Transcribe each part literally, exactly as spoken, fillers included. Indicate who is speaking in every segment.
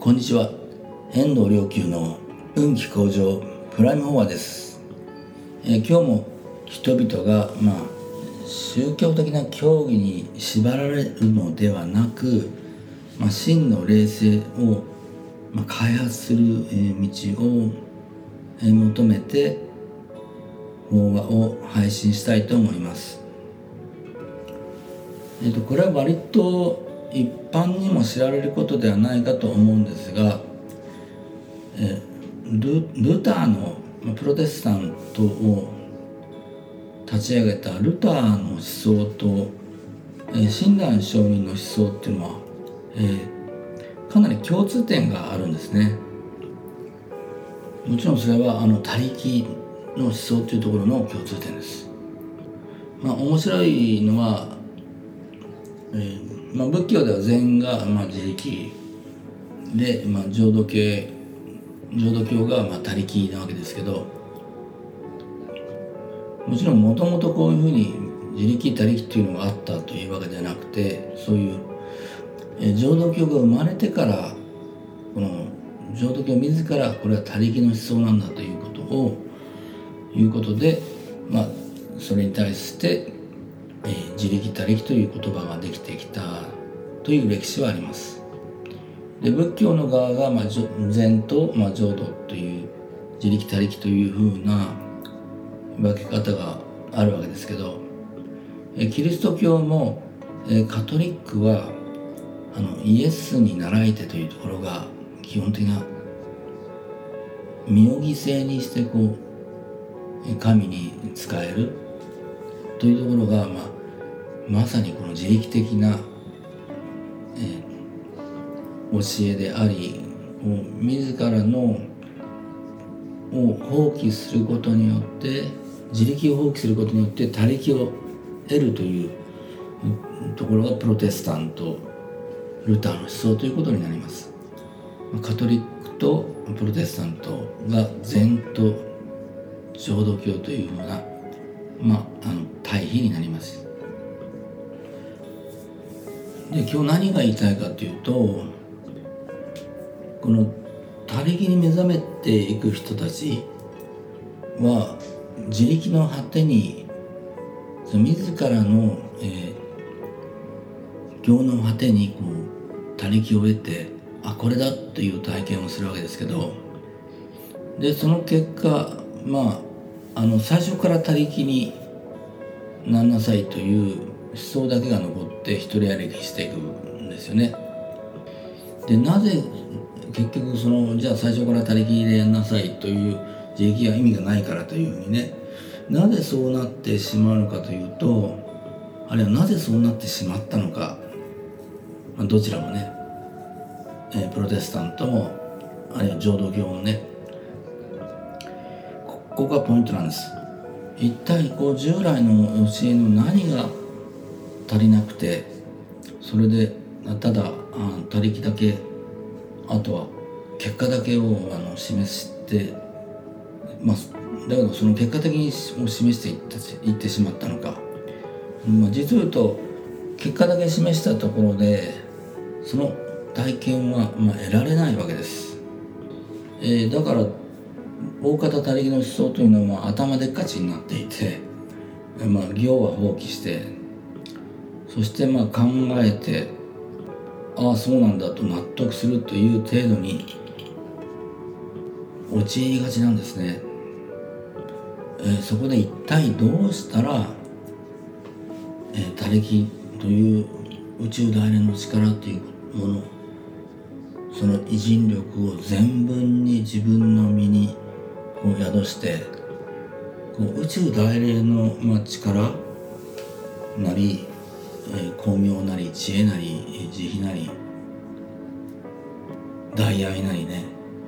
Speaker 1: こんにちは。遠藤良久の運気向上プライムフォアです。えー、今日も人々が、まあ、宗教的な教義に縛られるのではなく、まあ、真の霊性を、まあ、開発する、えー、道を、えー、求めて法話を配信したいと思います。えーと、これは割と一般にも知られることではないかと思うんですが、えル, ルターのプロテスタントを立ち上げたルターの思想と、えー、親鸞上人の思想っていうのは、えー、かなり共通点があるんですね。もちろんそれはあの他力の思想というところの共通点です。まあ面白いのは、えーまあ、仏教では禅が、まあ、自力で、まあ、浄土系浄土教が、まあ、他力なわけですけど、もちろんもともとこういうふうに自力他力っていうのがあったというわけではなくて、そういう、えー、浄土教が生まれてからこの浄土教自らこれは他力の思想なんだということをいうことで、まあそれに対して、えー、自力他力という言葉ができてきたという歴史はあります。で仏教の側が、まあ、禅と、まあ、浄土という自力他力というふうな分け方があるわけですけど、えキリスト教も、えカトリックはあのイエスに倣いてというところが基本的な身を犠牲にしてこう神に仕えるというところが、まあ、まさにこの自力的な、えー、教えであり、自らのを放棄することによって自力を放棄することによって他力を得るというところがプロテスタントルターの思想ということになります。カトリックとプロテスタントが禅と浄土教というふうな、まあ、あの対比になります。で今日何が言いたいかというと、この他力に目覚めていく人たちは自力の果てに自らの、えー、行の果てにこう他力を得て、あこれだという体験をするわけですけど、でその結果、まああの最初から他力になんなさいという思想だけが残って一人歩きしていくんですよね。でなぜ結局そのじゃあ最初から他力でやんなさいという自力が意味がないからというふうにね、なぜそうなってしまうのかというと、あるいはなぜそうなってしまったのか、まあ、どちらもね、えー、プロテスタントもあるいは浄土教もね、ここがポイントなんです。一体こう従来の教えの何が足りなくて、それでただあ他力だけ、あとは結果だけをあの示して、まあ、だけどその結果的に示していっていってしまったのか、まあ、実を言うと結果だけ示したところでその体験は、まあ、得られないわけです。えー、だから大方他力の思想というのは頭でっかちになっていて、まあ、行は放棄して、そしてまあ考えて、ああそうなんだと納得するという程度に陥りがちなんですね。えー、そこで一体どうしたら、えー、他力という宇宙大連の力というもの、その偉人力を全文に自分の身にこう宿して、こう宇宙大連の、まあ、力なり、えー、光明なり知恵なり慈悲なり大愛なりね、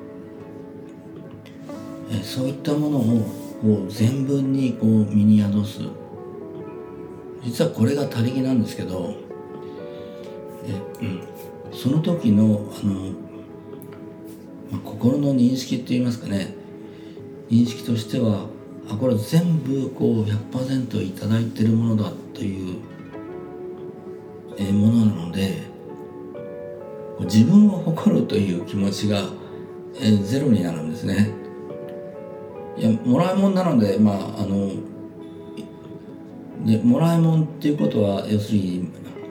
Speaker 1: えー、そういったものをこう全文にこう身に宿す、実はこれが他力なんですけど、え、うん、その時のあの、まあ、心の認識って言いますかね、認識としては、あこれ全部こう ひゃくパーセント いただいてるものだというものなので、 自分を誇るという気持ちが、えー、ゼロになるんですね。いやもらいもんなので、まああのでもらいもんっていうことは要するに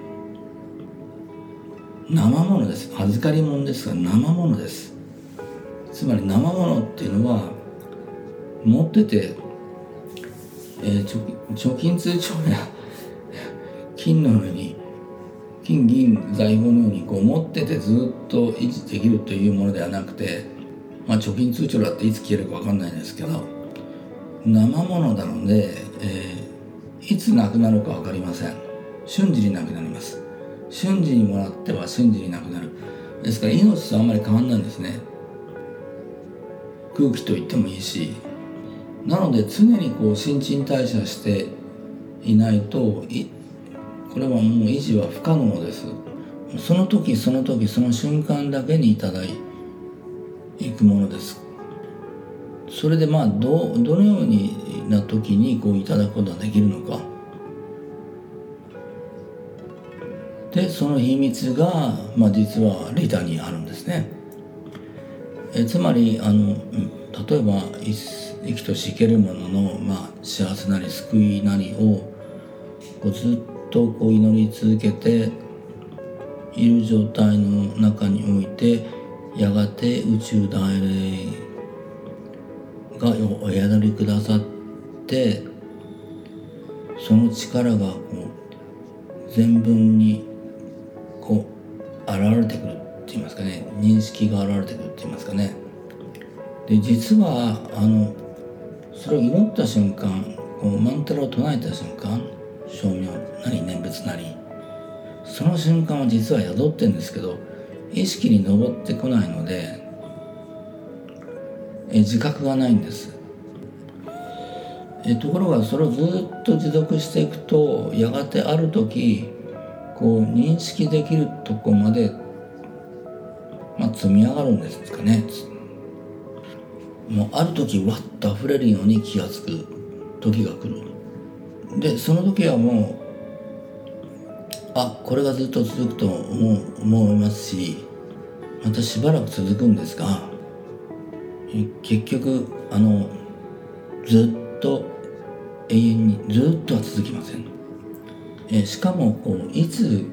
Speaker 1: 生ものです。預かりもんですが生ものです。つまり生ものっていうのは持ってて、えー、貯金通帳や金のように金銀財宝のようにこう持っててずっと維持できるというものではなくて、まあ、貯金通帳だっていつ消えるか分かんないですけど生ものなので、えー、いつなくなるか分かりません。瞬時になくなります。瞬時にもらっては瞬時になくなる。ですから命とあんまり変わんないんですね。空気と言ってもいいし、なので常にこう新陳代謝していないといこれはもう維持は不可能です。その時その時その瞬間だけにいただいていくものです。それでまあ ど, どのようにな時にこういただくことができるのか。でその秘密が、まあ、実は利他にあるんですね。えつまりあの例えば生きとし生けるものの、まあ、幸せなり救いなりをこうずっとこう祈り続けている状態の中において、やがて宇宙大霊がお宿りくださって、その力がこう全文にこう現れてくるって言いますかね、認識が現れてくるって言いますかね。で実はあのそれを祈った瞬間、こうマントラを唱えた瞬間、称名なり念仏なり、その瞬間は実は宿ってるんですけど、意識に上ってこないのでえ自覚がないんです。えところがそれをずっと持続していくと、やがてある時こう認識できるとこまで、まあ、積み上がるんですかね。もうある時わっと溢れるように気がつく時が来る。でその時はもうあこれがずっと続くと思う思いますし、またしばらく続くんですが、結局あのずっと永遠にずっとは続きません。えしかもこういつ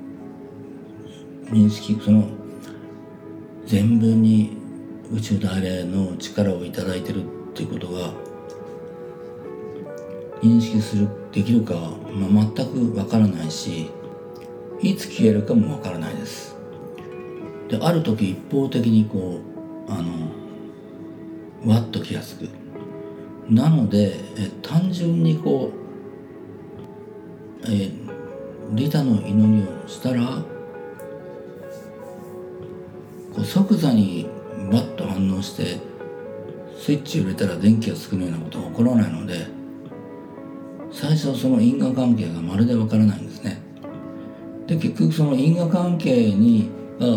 Speaker 1: 認識その全部に宇宙大霊の力をいただいてるっていうことが認識するできるかは、まあ、全くわからないし、いつ消えるかもわからないです。である時一方的にこうあのわっと気がつく。なのでえ単純にこう、え利他の祈りをしたらこう即座にバッと反応してスイッチを入れたら電気がつくようなことは起こらないので、最初はその因果関係がまるでわからないんですね。で結局その因果関係にが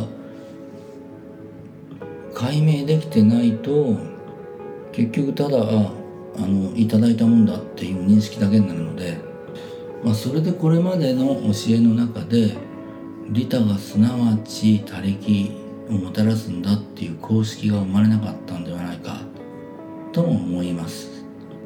Speaker 1: 解明できてないと、結局ただあのいただいたもんだっていう認識だけになるので、まあ、それでこれまでの教えの中で利他がすなわち他力をもたらすんだっていう公式が生まれなかったんではないかとも思います。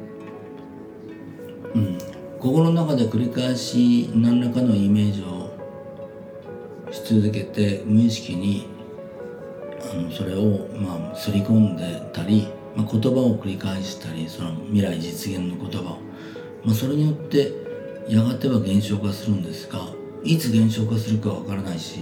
Speaker 1: うん、心の中で繰り返し何らかのイメージをし続けて無意識にあのそれをまあ刷り込んでたり、まあ、言葉を繰り返したり、その未来実現の言葉を、まあ、それによってやがては現象化するんですが、いつ現象化するかわからないし、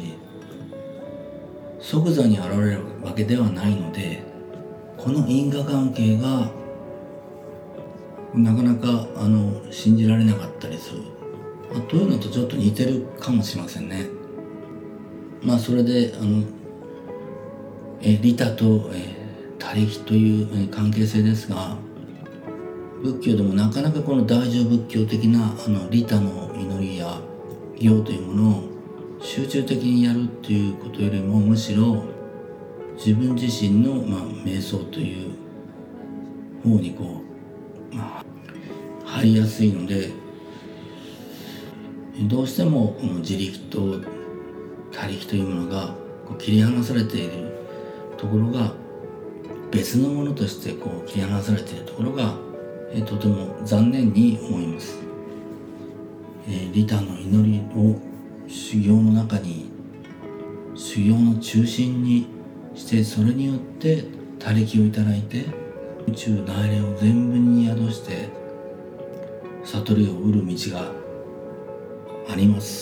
Speaker 1: 即座に現れるわけではないので、この因果関係がなかなかあの信じられなかったりする、まあ、というのとちょっと似てるかもしれませんね。まあそれであのえ利他と、え他力という、え関係性ですが、仏教でもなかなかこの大乗仏教的なあの利他の祈りや行というものを集中的にやるっていうことよりも、むしろ自分自身の、まあ、瞑想という方にこう、まあ、入りやすいので、どうしてもこの自力と他力というものがこう切り離されているところが別のものとしてこう切り離されているところが、えー、とても残念に思います。えー、利他の祈りを修行の中に修行の中心にして、それによって他力をいただいて宇宙大霊を全部に宿して悟りを得る道があります。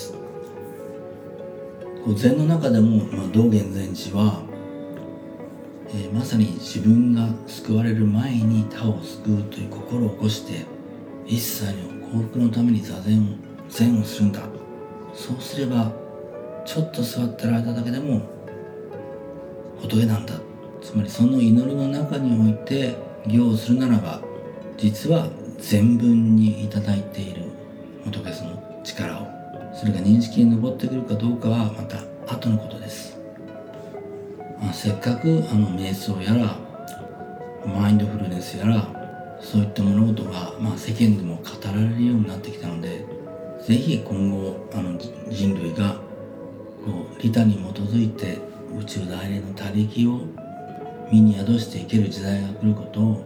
Speaker 1: 禅の中でも、まあ、道元禅師は、えー、まさに自分が救われる前に他を救うという心を起こして、一切の幸福のために座禅を禅をするんだ。そうすればちょっと座ってる間だけでも仏なんだ。つまりその祈りの中において行をするならば、実は全文にいただいている仏その力を、それが認識に上ってくるかどうかはまた後のことです。まあ、せっかくあの瞑想やらマインドフルネスやらそういった物事が、まあ、世間でも語られるようになってきたので、ぜひ今後あの人類がこう利他に基づいて宇宙大霊の他力を身に宿していける時代が来ることを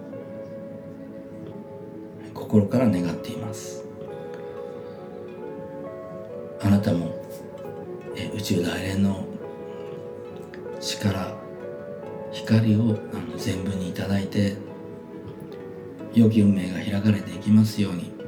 Speaker 1: 心から願っています。あなたもえ宇宙大霊の力、光をあの全部にいただいて良き運命が開かれていきますように。